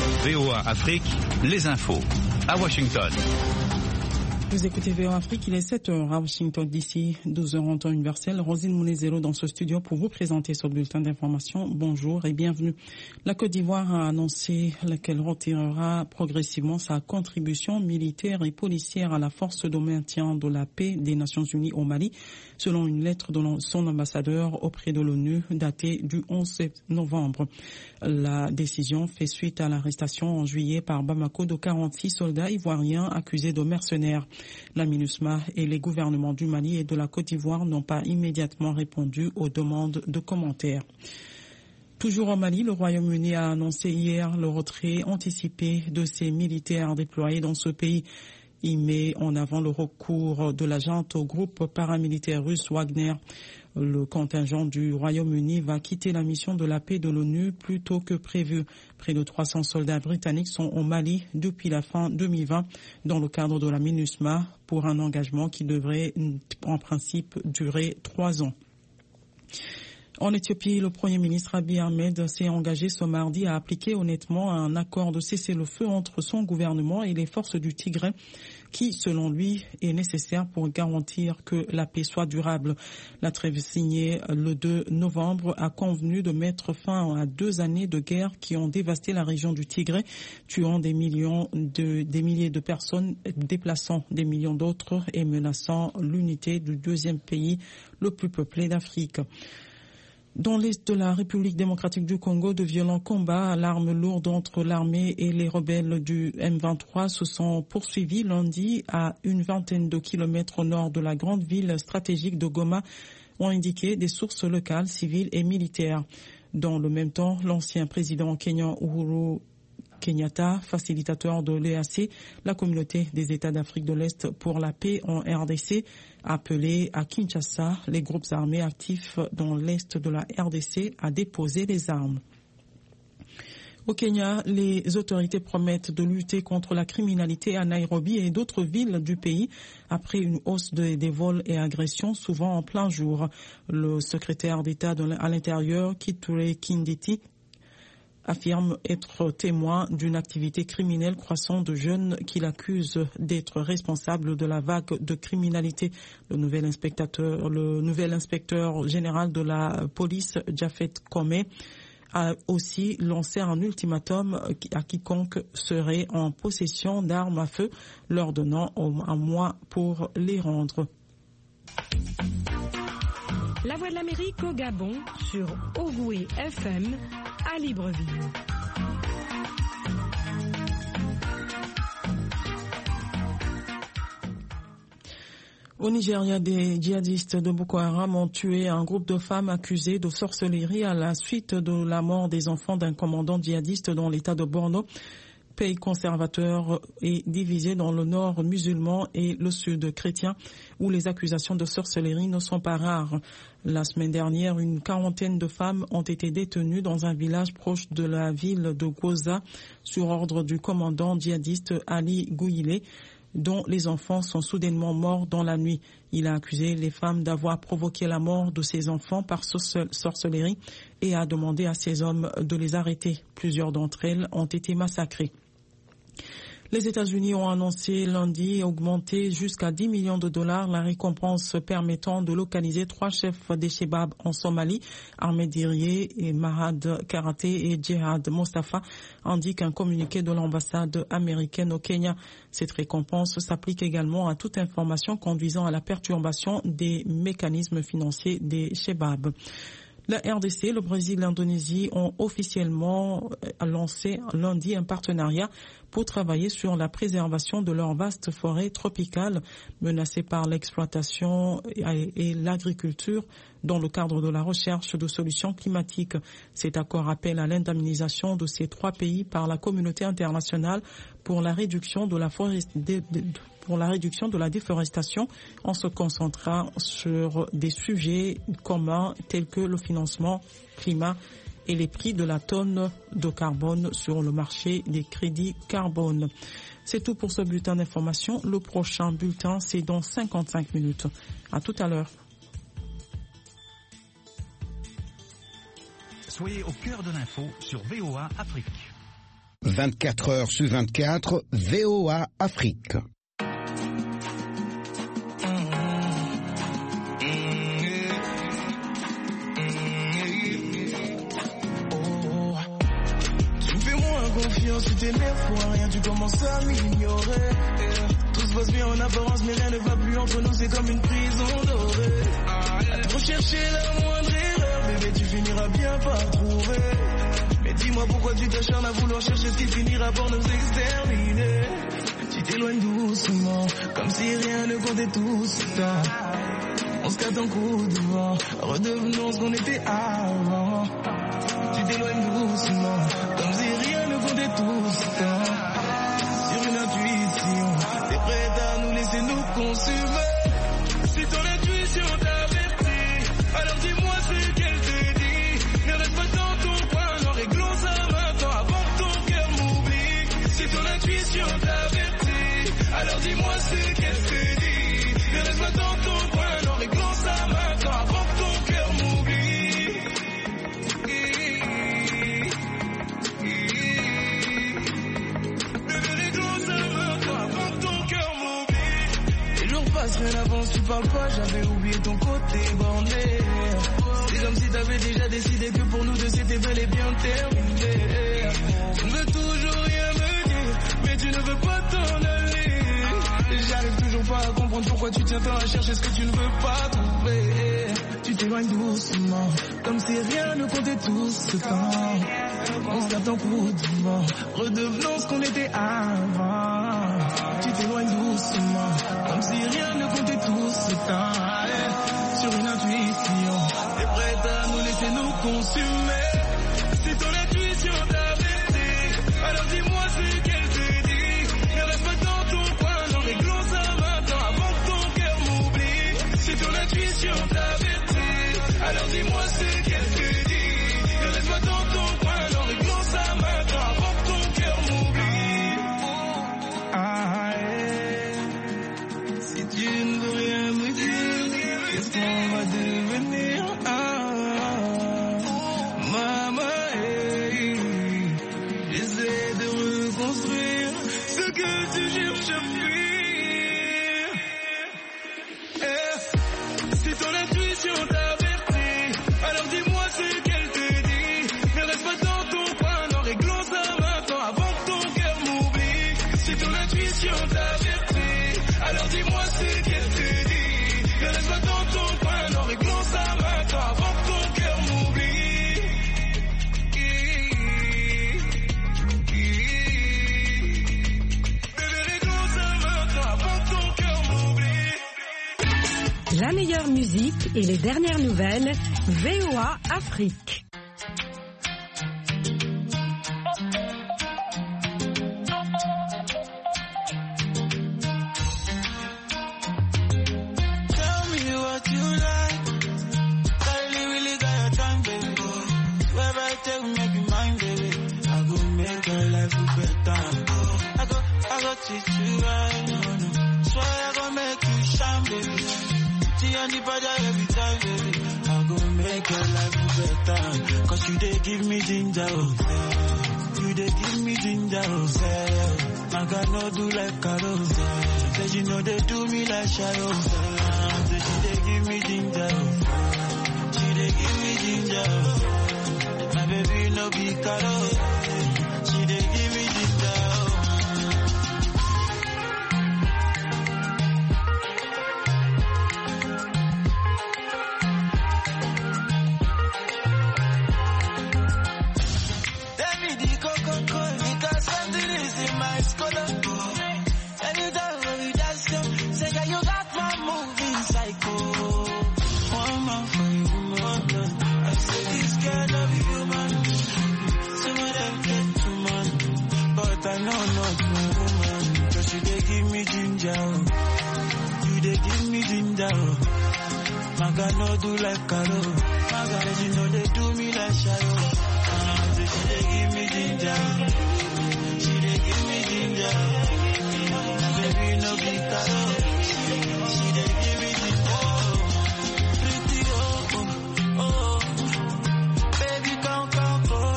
VOA Afrique, les infos. À Washington. Vous écoutez VOA Afrique, il est 7h à Washington d'ici, 12h en temps universel. Rosine Mounezero dans ce studio pour vous présenter ce bulletin d'information. Bonjour et bienvenue. La Côte d'Ivoire a annoncé qu'elle retirera progressivement sa contribution militaire et policière à la force de maintien de la paix des Nations Unies au Mali, selon une lettre de son ambassadeur auprès de l'ONU datée du 11 novembre. La décision fait suite à l'arrestation en juillet par Bamako de 46 soldats ivoiriens accusés de mercenaires. La MINUSMA et les gouvernements du Mali et de la Côte d'Ivoire n'ont pas immédiatement répondu aux demandes de commentaires. Toujours au Mali, le Royaume-Uni a annoncé hier le retrait anticipé de ses militaires déployés dans ce pays. Il met en avant le recours de la junte au groupe paramilitaire russe Wagner. Le contingent du Royaume-Uni va quitter la mission de la paix de l'ONU plus tôt que prévu. Près de 300 soldats britanniques sont au Mali depuis la fin 2020 dans le cadre de la MINUSMA pour un engagement qui devrait en principe durer 3 ans. En Éthiopie, le Premier ministre Abiy Ahmed s'est engagé ce mardi à appliquer honnêtement un accord de cessez-le-feu entre son gouvernement et les forces du Tigré qui, selon lui, est nécessaire pour garantir que la paix soit durable. La trêve signée le 2 novembre a convenu de mettre fin à 2 années de guerre qui ont dévasté la région du Tigré, tuant des milliers de personnes, déplaçant des millions d'autres et menaçant l'unité du deuxième pays le plus peuplé d'Afrique. Dans l'est de la République démocratique du Congo, de violents combats à l'arme lourde entre l'armée et les rebelles du M23 se sont poursuivis lundi à une vingtaine de kilomètres au nord de la grande ville stratégique de Goma, ont indiqué des sources locales, civiles et militaires. Dans le même temps, l'ancien président kenyan Uhuru Kenyatta, facilitateur de l'EAC, la communauté des États d'Afrique de l'Est pour la paix en RDC, a appelé à Kinshasa les groupes armés actifs dans l'Est de la RDC à déposer les armes. Au Kenya, les autorités promettent de lutter contre la criminalité à Nairobi et d'autres villes du pays après une hausse des vols et agressions, souvent en plein jour. Le secrétaire d'État à l'Intérieur, Kithure Kindiki, affirme être témoin d'une activité criminelle croissante de jeunes qu'il accuse d'être responsables de la vague de criminalité. Le nouvel inspecteur général de la police, Japhet Kome, a aussi lancé un ultimatum à quiconque serait en possession d'armes à feu, leur donnant un mois pour les rendre. La Voix de l'Amérique au Gabon sur Ogoué FM à Libreville. Au Nigeria, des djihadistes de Boko Haram ont tué un groupe de femmes accusées de sorcellerie à la suite de la mort des enfants d'un commandant djihadiste dans l'état de Borno. Pays conservateur est divisé dans le nord musulman et le sud chrétien, où les accusations de sorcellerie ne sont pas rares. La semaine dernière, une quarantaine de femmes ont été détenues dans un village proche de la ville de Goza sur ordre du commandant djihadiste Ali Gouilé, dont les enfants sont soudainement morts dans la nuit. Il a accusé les femmes d'avoir provoqué la mort de ses enfants par sorcellerie et a demandé à ses hommes de les arrêter. Plusieurs d'entre elles ont été massacrées. Les États-Unis ont annoncé lundi augmenter jusqu'à 10 millions de dollars la récompense permettant de localiser 3 chefs des Chebab en Somalie, Ahmed Diriye et Mahad Karaté et Djihad Mostafa, indique un communiqué de l'ambassade américaine au Kenya. Cette récompense s'applique également à toute information conduisant à la perturbation des mécanismes financiers des Chebab. La RDC, le Brésil et l'Indonésie ont officiellement lancé lundi un partenariat pour travailler sur la préservation de leurs vastes forêts tropicales menacées par l'exploitation et l'agriculture dans le cadre de la recherche de solutions climatiques. Cet accord appelle à l'indemnisation de ces 3 pays par la communauté internationale pour la réduction de la déforestation en se concentrant sur des sujets communs tels que le financement climat et les prix de la tonne de carbone sur le marché des crédits carbone. C'est tout pour ce bulletin d'information. Le prochain bulletin, c'est dans 55 minutes. À tout à l'heure. Soyez au cœur de l'info sur VOA Afrique. 24 heures sur 24, VOA Afrique. Tu t'énerves pour rien, tu commences à m'ignorer. Tout se passe bien en apparence, mais rien ne va plus entre nous, c'est comme une prison dorée. À trop chercher la moindre erreur, bébé, tu finiras bien par trouver. Mais dis-moi pourquoi tu t'acharnes à vouloir chercher ce qui finira par nous exterminer. Tu t'éloignes doucement, comme si rien ne comptait tout ce temps. On se casse en coup de vent, redevenons ce qu'on était avant. Tu t'éloignes doucement, comme si rien ne comptait tout ce temps. Sur une intuition, t'es prête à nous laisser nous consumer. Si ton intuition t'avertit, alors dis-moi ce qu'elle te dit. Ne reste pas dans ton coin, non, réglons ça maintenant avant que ton cœur m'oublie. Si ton intuition t'avertit, alors dis-moi ce qu'elle te dit. Ne reste pas dans ton coin, non, réglons ça maintenant avant que ton cœur m'oublie. Rien n'avance, tu parles pas, j'avais oublié ton côté borné. C'est comme si t'avais déjà décidé que pour nous deux c'était bel et bien terminé. Tu ne veux toujours rien me dire, mais tu ne veux pas t'en aller. J'arrive toujours pas à comprendre pourquoi tu tiens tant à chercher ce que tu ne veux pas trouver. Tu t'éloignes doucement, comme si rien ne comptait tout ce temps. On se tape en coup de vent, redevenons ce qu'on était avant. Tu t'éloignes doucement, comme si rien ne comptait tout ce temps. Sur une intuition, t'es prête à nous laisser nous consumer. Si ton intuition t'avertit, alors dis-moi ce qu'elle te dit. Ne reste pas dans ton coin, non, réglons ça maintenant avant que ton cœur m'oublie. Si ton intuition t'avertit, alors dis-moi ce qu'elle te dit. Ne reste pas dans ton coin, non, réglons ça maintenant avant que ton cœur m'oublie. Si tu ne veux rien me dire, qu'est-ce qu'on va devenir? Maman, j'essaie de reconstruire ce que tu cherches à fuir. Si ton intuition t'avertit, alors dis-moi ce qu'elle te dit. Ne reste pas dans ton coin, non, réglons ça maintenant avant que ton cœur m'oublie. Si ton intuition t'avertit, alors dis-moi ce qu'elle te dit. Ne reste pas dans ton coin, non, réglons ça maintenant avant que ton cœur m'oublie. Bébé, réglons ça maintenant avant que ton cœur m'oublie. La meilleure musique et les dernières nouvelles, VOA Afrique. Tell me what you like. I really got your time, baby. Wherever I take, make you mine, baby. I go make your life better. I go teach you right, no. Swear I go make you shine, baby. See anybody every time, baby. I go make your life better. Cause you dey give me ginger, oh. You dey give me ginger, oh. I got no do like Carol. Say you know they do me like Shadow. Say she dey give me ginger, oh. She dey give me ginger, oh. My baby no be Carol. She dey give me ginger, oh. Tell me the cocoa, because something is in my scholar. Anytime when we dance, say that you got my moving psycho. One man for you, man. I say this girl love you, human. Some of them get too man, but I know not my woman. Cause you dey give me ginger, you dey give me ginger. My God no do like Carol. My God, you know they do me like Shadow.